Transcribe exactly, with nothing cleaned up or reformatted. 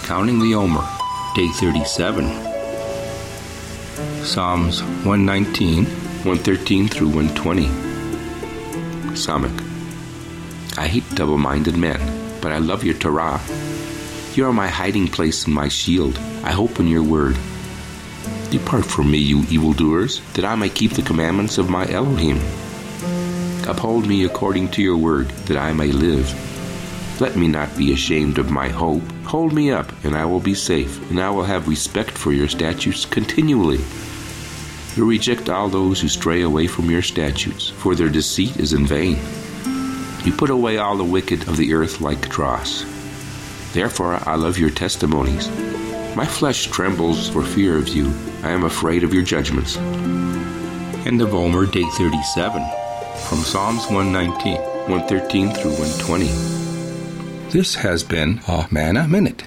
Counting the Omer, Day thirty-seven. Psalms one nineteen, one thirteen through one twenty. Samach. I hate double-minded men, but I love your Torah. You are my hiding place and my shield. I hope in your word. Depart from me, you evildoers, that I may keep the commandments of my Elohim. Uphold me according to your word, that I may live. Let me not be ashamed of my hope. Hold me up, and I will be safe, and I will have respect for your statutes continually. You reject all those who stray away from your statutes, for their deceit is in vain. You put away all the wicked of the earth like dross. Therefore I love your testimonies. My flesh trembles for fear of you. I am afraid of your judgments. End of Omer, Day thirty-seven. From Psalms one nineteen, one thirteen through one twenty. This has been a Manna Minute.